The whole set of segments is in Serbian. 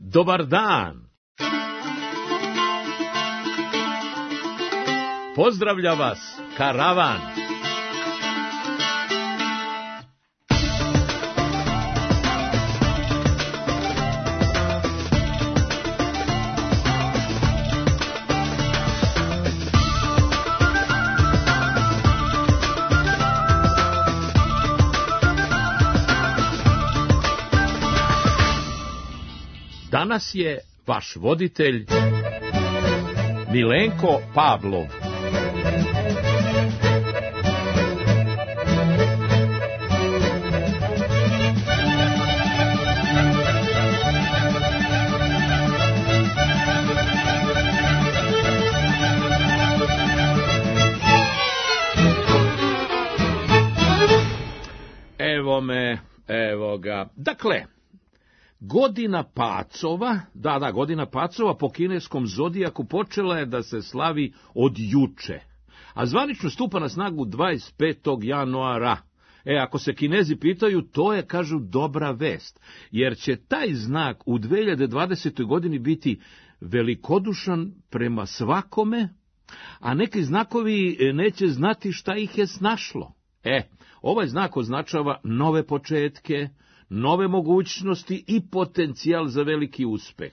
Dobar dan! Pozdravlja vas karavan! Danas je vaš voditelj Milenko Pavlov. Evo ga. Dakle, godina Pacova, godina Pacova po kineskom zodijaku počela je da se slavi od juče, a zvanično stupa na snagu 25. januara. Ako se Kinezi pitaju, to je, kažu, dobra vest, jer će taj znak u 2020. godini biti velikodušan prema svakome, a neki znakovi neće znati šta ih je snašlo. Ovaj znak označava nove početke, nove mogućnosti i potencijal za veliki uspeh.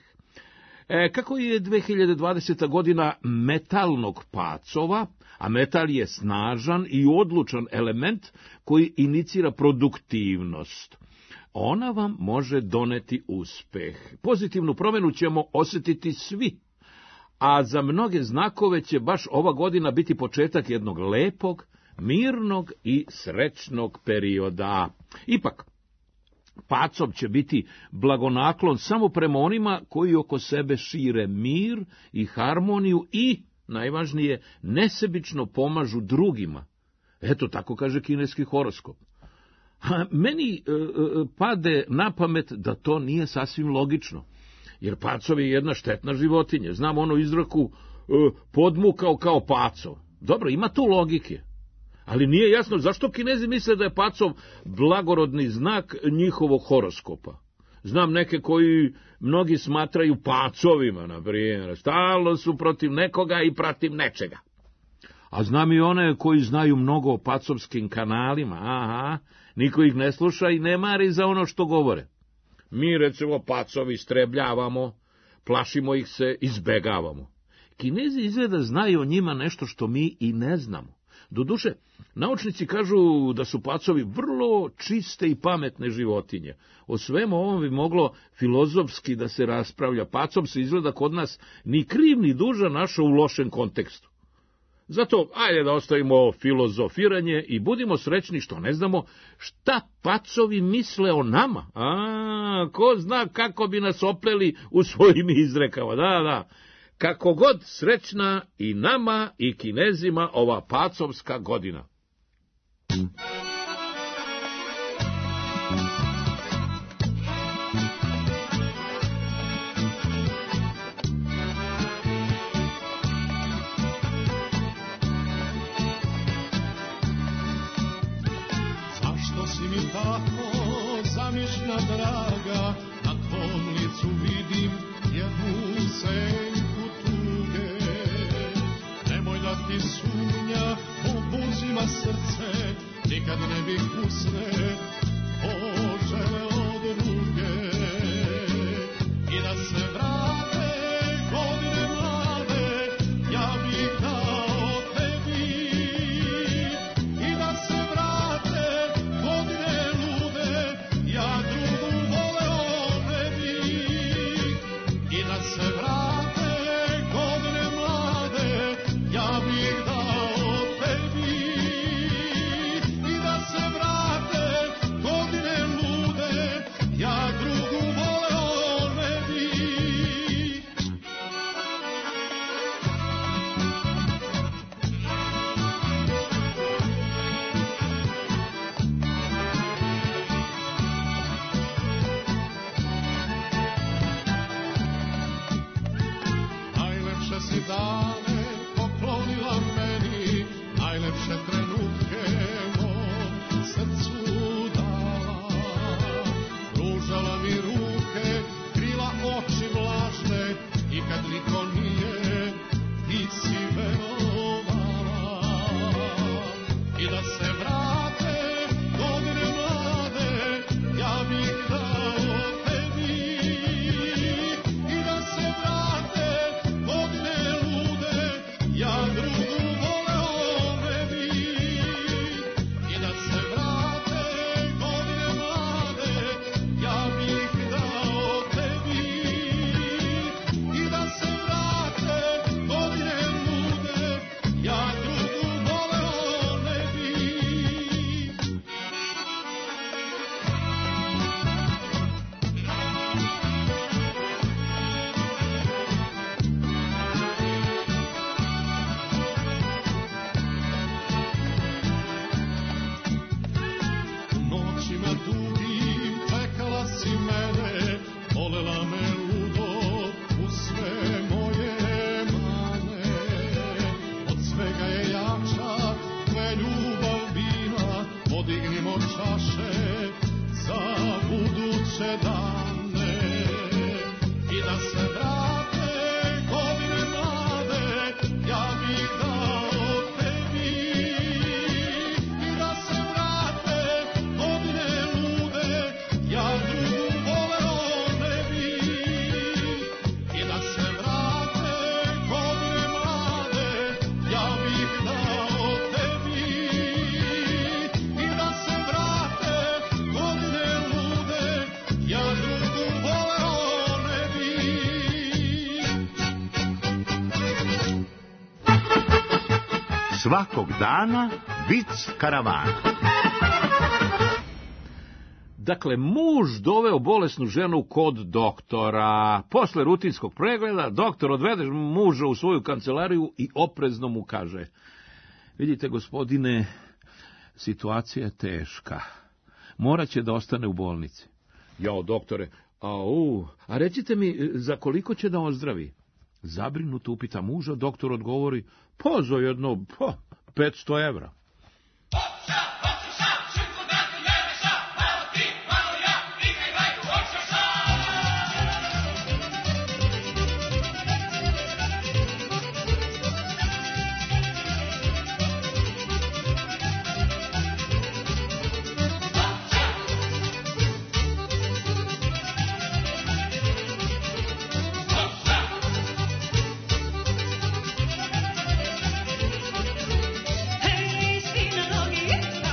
Kako je 2020. godina metalnog Pacova, a metal je snažan i odlučan element koji inicira produktivnost, ona vam može doneti uspeh. Pozitivnu promjenu ćemo osjetiti svi, a za mnoge znakove će baš ova godina biti početak jednog lepog, mirnog i srećnog perioda. Ipak, Pacov će biti blagonaklon samo prema onima koji oko sebe šire mir i harmoniju i, najvažnije, nesebično pomažu drugima. Eto, tako kaže kineski horoskop. A meni pade na pamet da to nije sasvim logično, jer Pacov je jedna štetna životinja. Znam onu izreku podmukao kao Pacov. Dobro, ima tu logike. Ali nije jasno zašto Kinezi misle da je Pacov blagorodni znak njihovog horoskopa. Znam neke koji mnogi smatraju Pacovima, na primjer, stalno su protiv nekoga i protiv nečega. A znam i one koji znaju mnogo o pacovskim kanalima, niko ih ne sluša i ne mari za ono što govore. Mi, recimo, Pacovi istrebljavamo, plašimo ih se, izbegavamo. Kinezi izgleda znaju o njima nešto što mi i ne znamo. Doduše, naučnici kažu da su Pacovi vrlo čiste i pametne životinje. O svemu ovom bi moglo filozofski da se raspravlja. Pacov se izgleda kod nas ni kriv ni dužan našao u lošem kontekstu. Zato, ajde da ostavimo filozofiranje i budimo srećni što ne znamo šta Pacovi misle o nama. Ko zna kako bi nas opleli u svojim izrekama. Da. Kako god srećna i nama i Kinezima ova Pacovska godina. Zašto si mi tako zamišlja draga, na tvom licu vidim jednu senku. Ti sumnja obuzima srce, nikad ne bih usne poželeo druge. I da se vrate godine mlade, ja bih dao tebi. I da se vrate godine lude, ja drugu voleo ne bih. I da se vrate godine mlade, ja bih dao tebi. I da se vrate godine lude, ja drugu voleo ne bih. Najlepše si dane poklonila meni, najlepše trenutke mom srcu dala. Pružala mi ruke, krila oči noći vlažne i kad niko nije, ti si verovala. I da se vrate godine mlade, ja bih dao tebi. I da se vrate godine lude, ja drugu voleo ne bi. I da se vrate godine mlade, ja bih dao tebi. I da se vrate godine lude, ja drugu voleo ne bi. Noćima dugim čekala si mene, volela me ludo u sve moje mane. Od svega je jača tvoja ljubav bila, podignimo čaše za buduće dane. I da se vrate godine mlade, ja bih dao tebi. I da se vrate godine lude, ja drugu voleo ne bi. I da se vrate godine mlade, ja bih dao tebi. I da se vrate godine lude, ja drugu voleo ne bi. Svakog dana vic karavana. Dakle, muž doveo bolesnu ženu kod doktora. Posle rutinskog pregleda, doktor odvede muža u svoju kancelariju i oprezno mu kaže: vidite, gospodine, situacija je teška. Morat će da ostane u bolnici. Jao, doktore, a recite mi, za koliko će da ozdravi? Zabrinuto upita muža, doktor odgovori: pa za jedno 500 evra. Hey, sina nogi,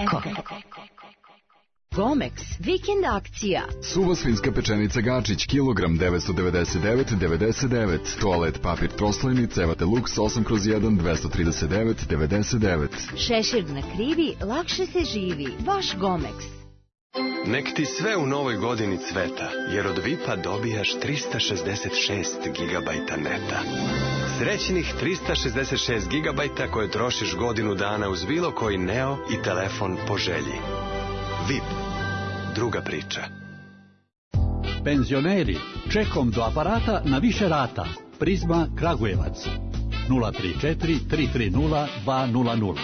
Eko. Gomex, vikend akcija. Suva svinjska pečenica Gačić, kilogram 999,99. Toalet papir troslojni, cevate luks 8/1, 239,99. Šešir na krivi, lakše se živi. Vaš Gomex. Nek ti sve u novoj godini cveta, jer od VIP-a dobijaš 366 gigabajta neta. Srećnih 366 gigabajta koje trošiš godinu dana uz bilo koji Neo i telefon po želji. VIP. Druga priča. Penzioneri, čekom do aparata na više rata. Prizma Kragujevac. 034 330 200.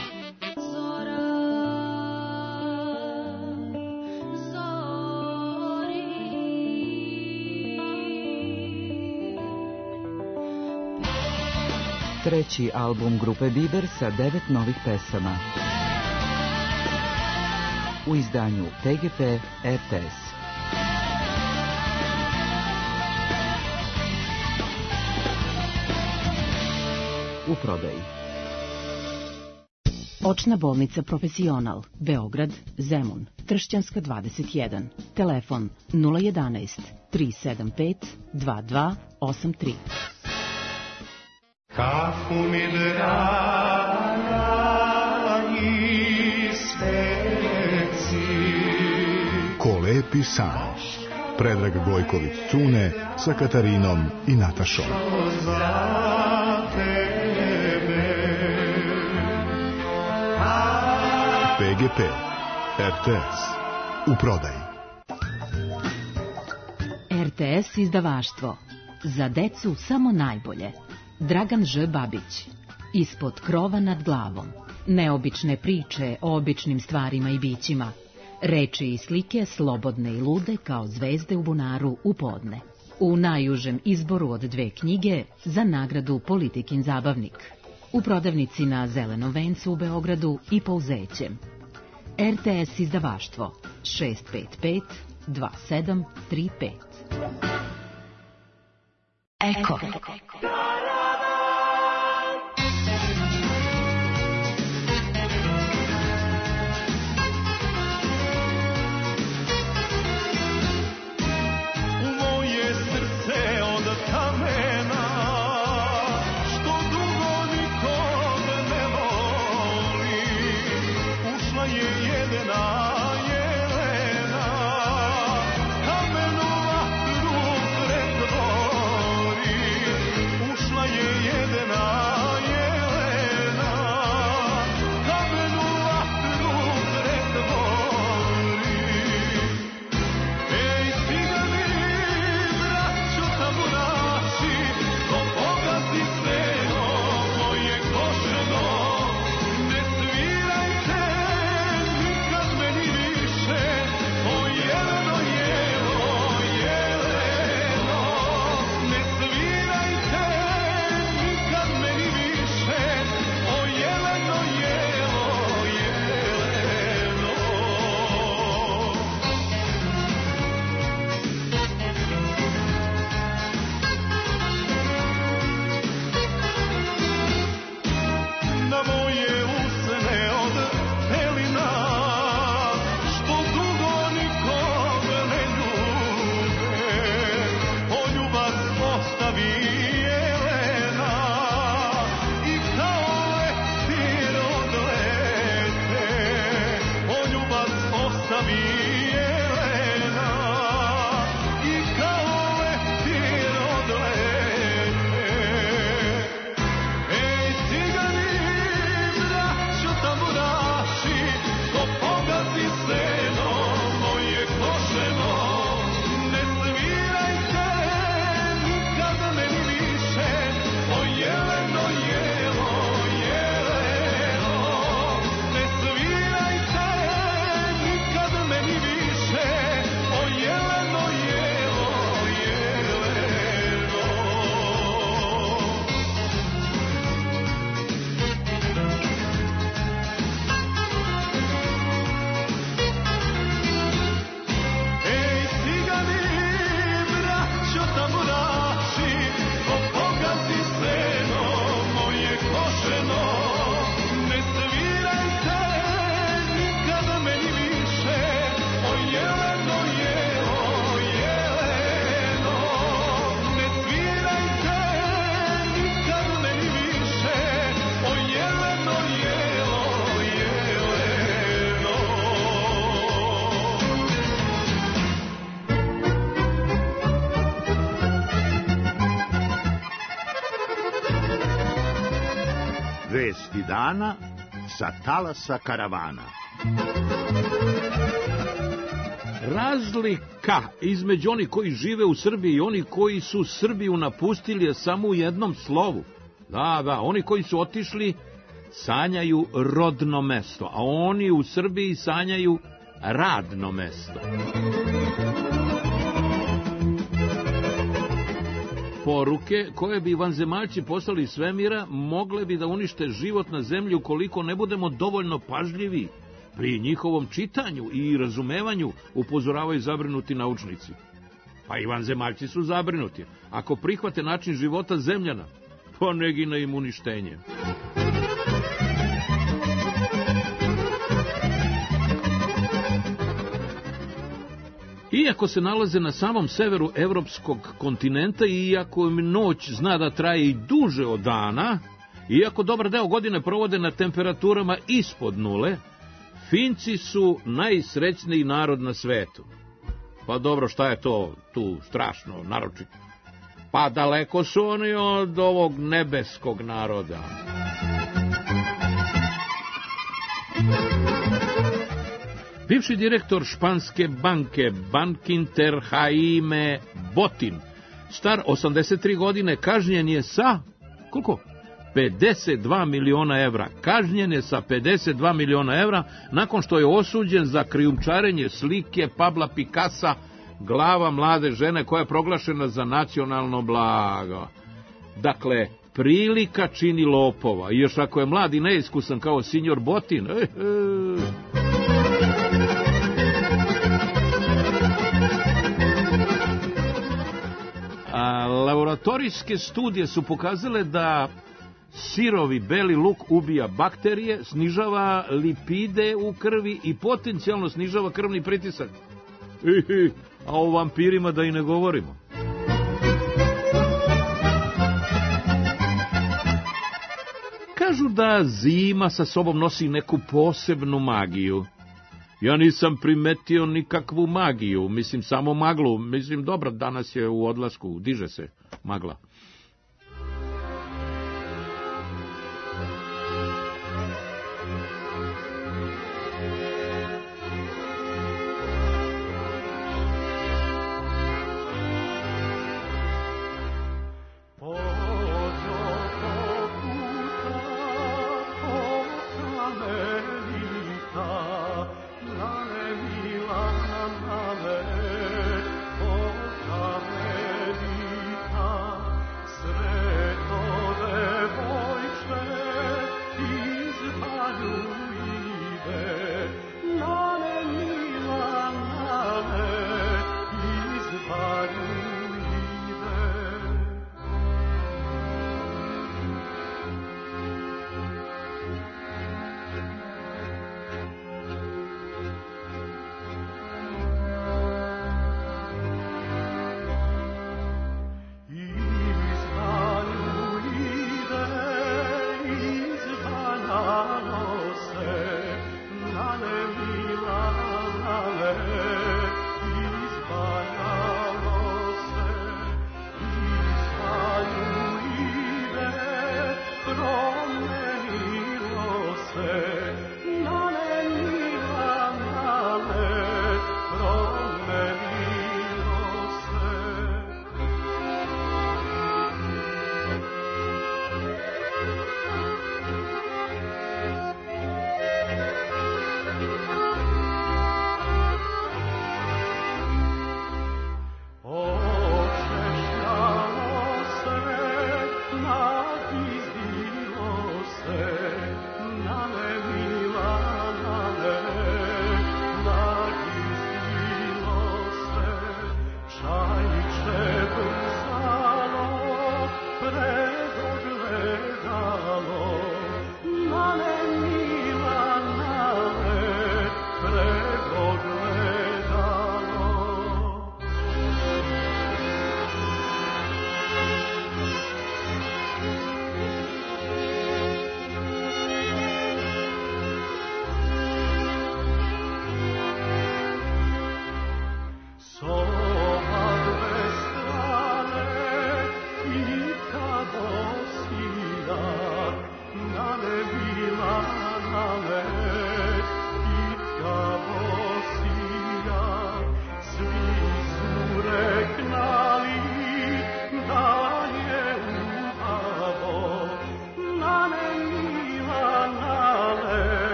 Treći album grupe Biber sa 9 novih pesama. U izdanju TGP RTS. U prodaji. Očna bolnica Profesional, Beograd, Zemun, Tršćanska 21, telefon 011 375 2283. Kako mi draga i sveci. Ko lepi san. Predrag Gojković Cune sa Katarinom i Natašom. Za tebe. PGP RTS. U prodaji. RTS izdavaštvo. Za decu samo najbolje. Dragan Ž. Babić. Ispod krova nad glavom. Neobične priče o običnim stvarima i bićima. Reči i slike slobodne i lude kao zvezde u bunaru u podne. U najužem izboru od 2 knjige za nagradu Politikin zabavnik. U prodavnici na Zelenom vencu u Beogradu i Pouzećem. RTS izdavaštvo 655 2735. Eko. Ušla Vesti dana sa talasa karavana. Razlika između onih koji žive u Srbiji i oni koji su Srbiju napustili je samo u jednom slovu. Da, oni koji su otišli sanjaju rodno mesto, a oni u Srbiji sanjaju radno mesto. Poruke koje bi vanzemaljci poslali iz svemira mogle bi da unište život na zemlji ukoliko ne budemo dovoljno pažljivi pri njihovom čitanju i razumevanju, upozoravaju zabrinuti naučnici. Pa i vanzemaljci su zabrinuti. Ako prihvate način života zemljana, pa ne gine im uništenje. Iako se nalaze na samom severu evropskog kontinenta i iako im noć zna da traje i duže od dana, iako dobar deo godine provode na temperaturama ispod nule, Finci su najsrećniji narod na svetu. Pa dobro, šta je to tu strašno, naročito? Pa daleko su oni od ovog nebeskog naroda. Bivši direktor španske banke Bankinter Jaime Botin, star 83 godine, kažnjen je sa, koliko? 52 miliona evra. Kažnjen je sa 52 miliona evra nakon što je osuđen za krijumčarenje slike Pabla Picassa, glava mlade žene koja je proglašena za nacionalno blago. Dakle, prilika čini lopova. I još ako je mlad i neiskusan kao sinjor Botin. Laboratorijske studije su pokazale da sirovi beli luk ubija bakterije, snižava lipide u krvi i potencijalno snižava krvni pritisak. A o vampirima da i ne govorimo. Kažu da zima sa sobom nosi neku posebnu magiju. Ja nisam primetio nikakvu magiju, mislim samo maglu. Mislim, dobro, danas je u odlasku, diže se magla.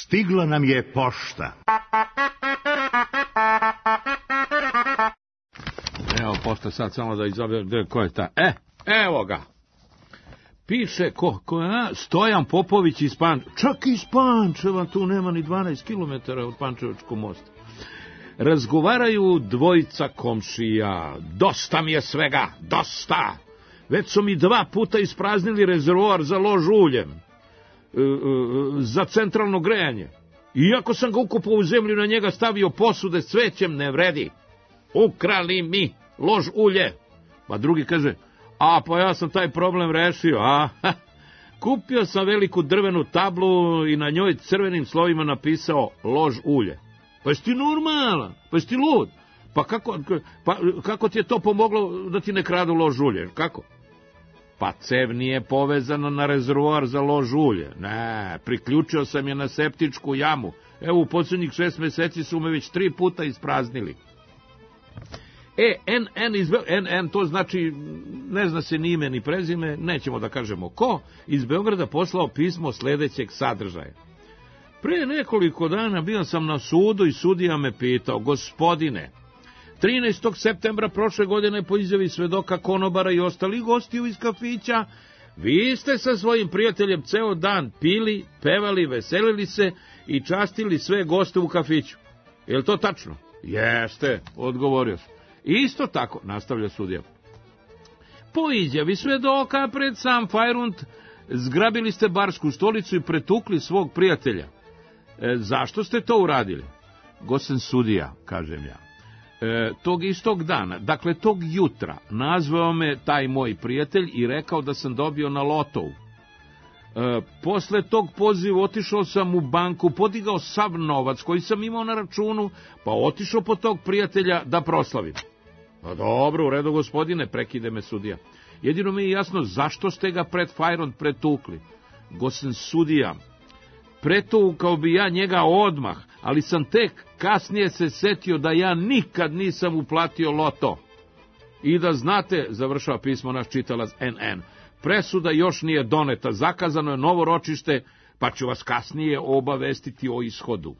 Stigla nam je pošta. Evo, pošta sad samo da izaberem, ko je ta? Evo ga. Piše, Stojan Popović iz Pančeva. Čak iz Pančeva, tu nema ni 12 km od Pančevačkog mosta. Razgovaraju dvojica komšija. Dosta mi je svega, dosta. Već su mi 2 puta ispraznili rezervoar za lož uljem. Za centralno grejanje. Iako sam ga ukopao u zemlju, na njega stavio posude s cvećem, ne vredi. Ukrali mi lož ulje. Pa drugi kaže, pa ja sam taj problem rešio, Kupio sam veliku drvenu tablu i na njoj crvenim slovima napisao lož ulje. Pa jesi ti normalan? Pa jesi ti lud? Pa kako ti je to pomoglo da ti ne kradu lož ulje? Kako? Pa cev nije povezana na rezervoar za lož ulje. Ne, priključio sam je na septičku jamu. Evo, u posljednjih 6 meseci su me već 3 puta ispraznili. NN, to znači, ne zna se ni ime ni prezime, nećemo da kažemo ko, iz Beograda poslao pismo sljedećeg sadržaja. Pre nekoliko dana bio sam na sudu i sudija me pitao, gospodine, 13. septembra prošle godine po izjavi svedoka konobara i ostalih gostiju iz kafića, vi ste sa svojim prijateljem ceo dan pili, pevali, veselili se i častili sve goste u kafiću. Je li to tačno? Jeste, odgovorio sam. Isto tako, nastavlja sudija. Po izjavi svedoka pred sam Fajrunt zgrabili ste barsku stolicu i pretukli svog prijatelja. Zašto ste to uradili? Gosen sudija, kažem ja. Tog istog dana, dakle tog jutra, nazvao me taj moj prijatelj i rekao da sam dobio na lotovu. Posle tog poziva otišao sam u banku, podigao sav novac koji sam imao na računu, pa otišao po tog prijatelja da proslavim. Pa dobro, u redu gospodine, prekide me sudija. Jedino mi je jasno zašto ste ga pred Fajront pretukli. Gosen sudija, pretukao bi ja njega odmah, ali sam tek kasnije se setio da ja nikad nisam uplatio loto. I da znate, završava pismo naš čitalac NN, presuda još nije doneta, zakazano je novo ročište, pa ću vas kasnije obavestiti o ishodu.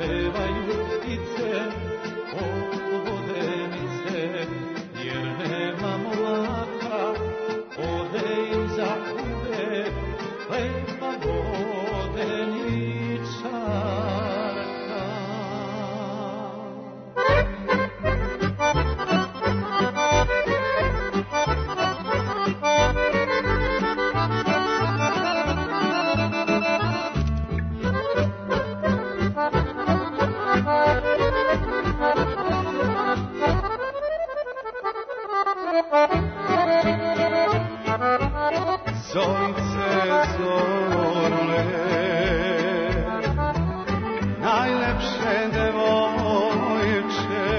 pevaju ptice o vodenice, jer nema mlaka, ode im za uvek lepa vodeničarka. Zorice, zorule, najlepše devojče,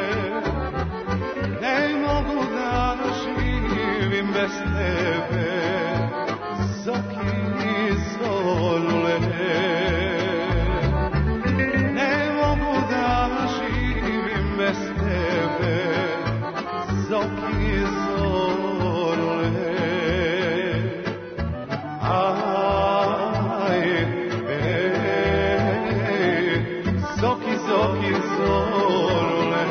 ne mogu da živim bez tebe, Zoki i zorule, ne mogu da živim bez tebe, Zoki i zorule. Zoki, Zoki, zorule,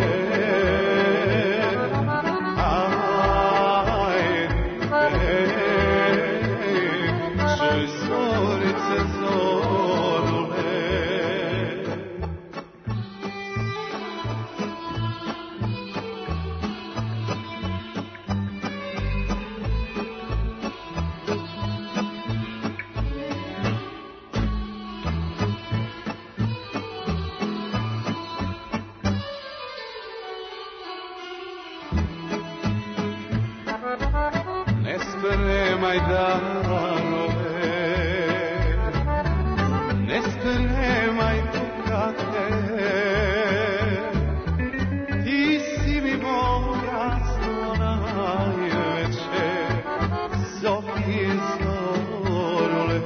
čuj zorice, zorule. Ne spremaj darove, ne spremaj dukate, ti si mi bogatstvo najveće, Zoki, zorule,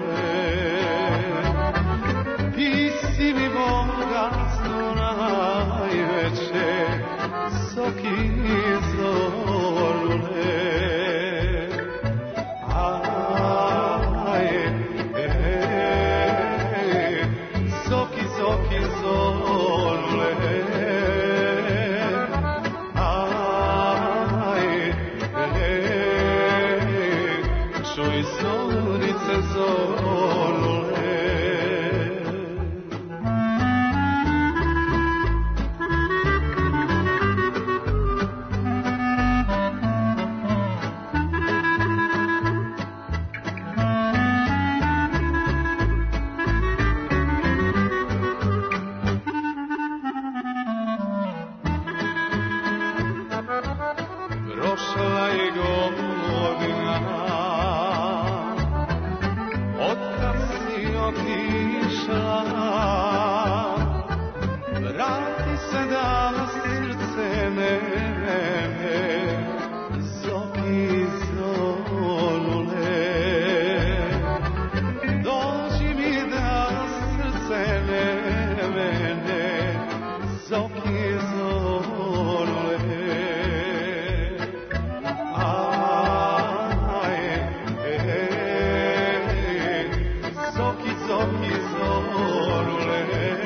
ti si mi bogatstvo najveće, Zoki, zorule. Zoki, Zoki, zorule, čuj zorice, zorule. Prošla je godina, otkad si otišla, vrati se da srce mene, Zoki, zorule, dođi mi da srce mene, Zoki, zorule. Zoki, Zoki, zorule,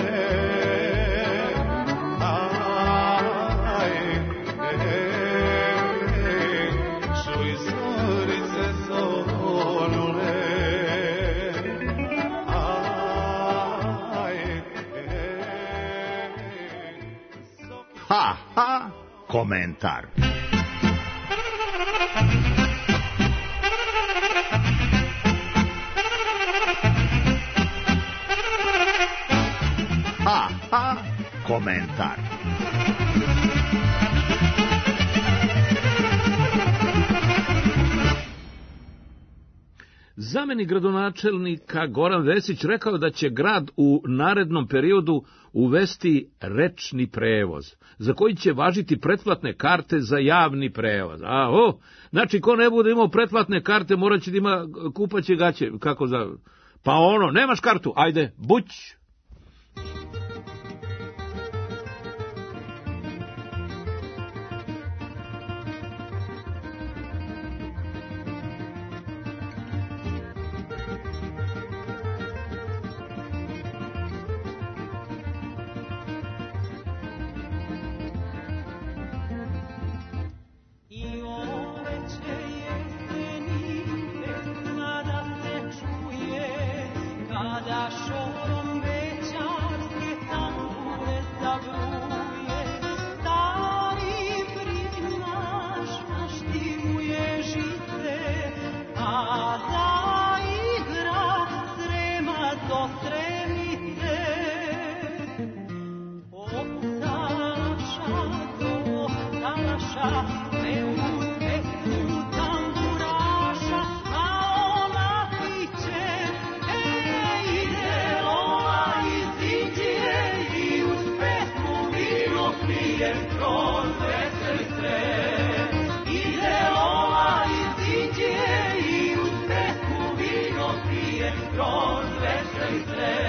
čuj zorice, zorule. Ha, ha, komentar. Ha, ha, komentar. Zamenik gradonačelnika Goran Vesić rekao da će grad u narednom periodu uvesti rečni prevoz, za koji će važiti pretplatne karte za javni prevoz. Znači, ko ne bude imao pretplatne karte, morat će da ima kupaće gaće. Kako za... Pa nemaš kartu, ajde, buć! pije kroz veselice. Ide lova i ziđe i uz pesmu vino pije kroz veselice.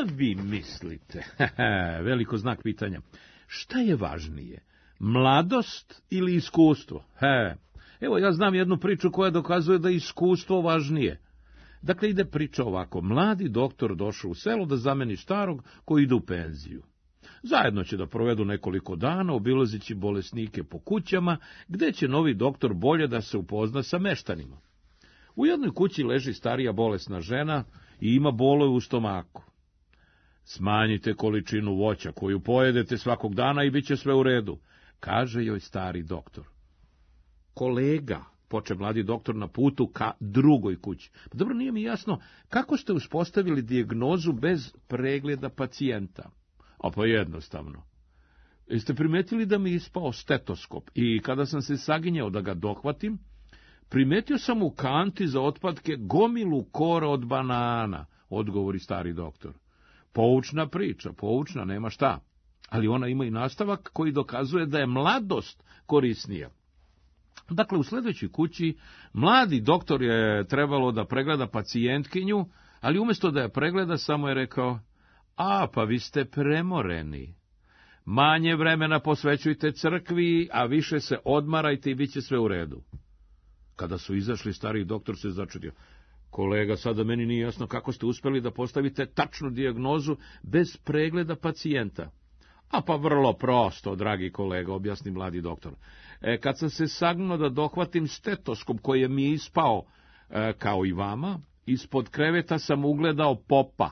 Šta vi mislite? Veliko znak pitanja. Šta je važnije? Mladost ili iskustvo? Evo, ja znam jednu priču koja dokazuje da je iskustvo važnije. Dakle, ide priča ovako. Mladi doktor došao u selo da zameni starog koji ide u penziju. Zajedno će da provedu nekoliko dana, obilazeći bolesnike po kućama, gde će novi doktor bolje da se upozna sa meštanima. U jednoj kući leži starija bolesna žena i ima bolove u stomaku. Smanjite količinu voća koju pojedete svakog dana i bit će sve u redu, kaže joj stari doktor. Kolega, poče mladi doktor na putu ka drugoj kući. Pa dobro, nije mi jasno, kako ste uspostavili dijagnozu bez pregleda pacijenta? A pa jednostavno. Jeste primetili da mi je ispao stetoskop i kada sam se saginjao da ga dohvatim, primetio sam u kanti za otpadke gomilu kora od banana, odgovori stari doktor. Poučna priča, poučna, nema šta. Ali ona ima i nastavak koji dokazuje da je mladost korisnija. Dakle, u sljedećoj kući mladi doktor je trebalo da pregleda pacijentkinju, ali umjesto da je pregleda, samo je rekao: pa vi ste premoreni. Manje vremena posvećujte crkvi, a više se odmarajte i bit će sve u redu. Kada su izašli, stari doktor se začudio. Kolega, sada meni nije jasno kako ste uspjeli da postavite tačnu dijagnozu bez pregleda pacijenta. Pa vrlo prosto, dragi kolega, objasni mladi doktor. Kad sam se sagnuo da dohvatim stetoskop koji mi je ispao, kao i vama, ispod kreveta sam ugledao popa.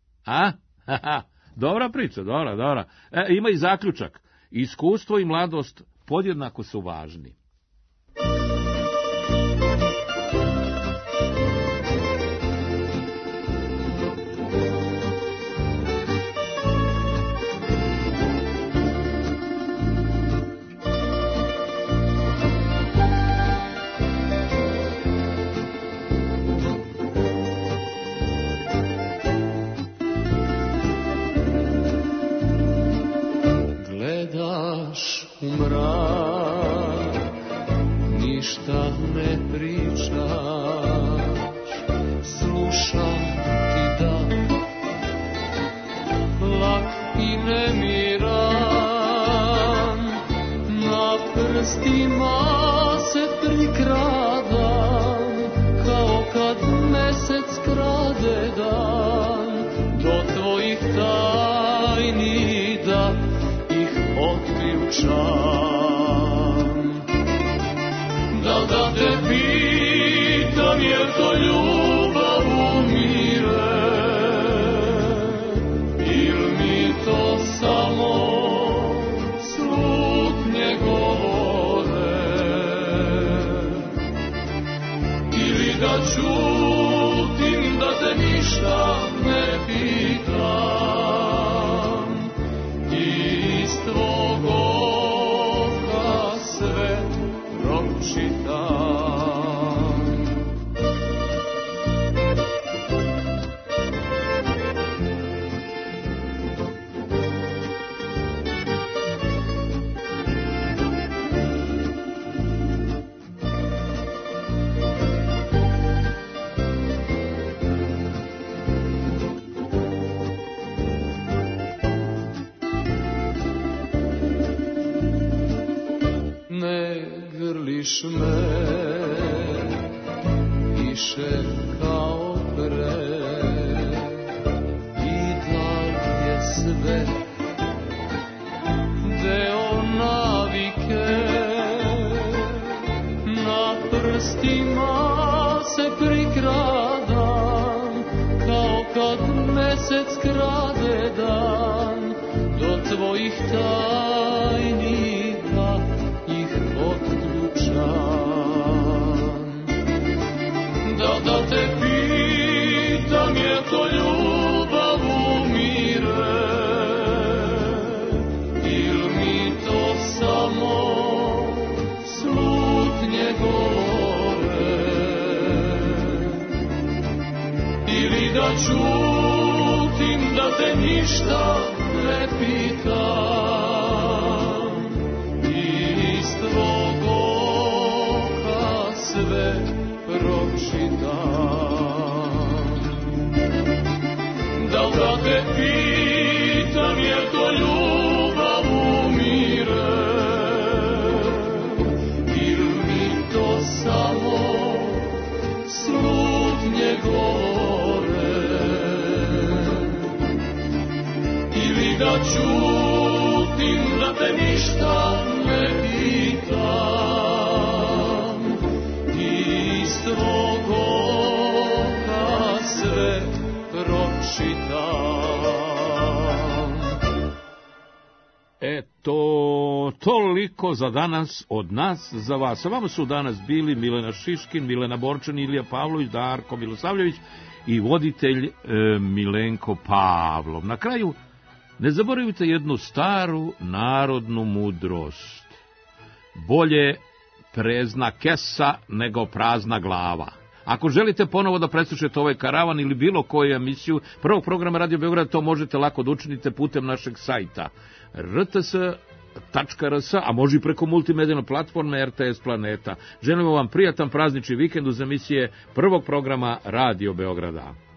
Dobra priča, dobra. Ima i zaključak. Iskustvo i mladost podjednako su važni. U mrak ništa ne pričaš, slušam ti da lak i nemiran, na prstima se prikradam, kao kad mesec krade dan, do tvojih tajni da otključam. Da te pitam, jer to ljubav umire, ili mi to samo slutnje govore, ili da čutim, da te ništa ne pitam. Tvog oka sve pročitam. Grliš me više kao pre, i dalje sve deo navike, na prstima se prikradam, kao kad mesec krade dan, do tvojih tajni da te pitam, je to ljubav umire, ili mi to samo slutnje govore, ili da čutim, da te ništa ne pitam, iz tvog oka sve pročitam. Da te pitam, ili da ćutim, da te ništa ne pitam. Iz tvog oka sve pročitam. Eto, toliko za danas od nas za vas. A vama su danas bili Milena Šiškin, Milena Borčan, Ilija Pavlović, Darko Milosavljević i voditelj Milenko Pavlov. Na kraju, ne zaboravite jednu staru narodnu mudrost. Bolje prezna kesa nego prazna glava. Ako želite ponovo da preslušate ovaj karavan ili bilo koju emisiju prvog programa Radio Beograd, to možete lako da učinite putem našeg sajta rts.rs, a može i preko multimedijne platforme RTS Planeta. Želimo vam prijatan praznični vikend uz emisije prvog programa Radio Beograda.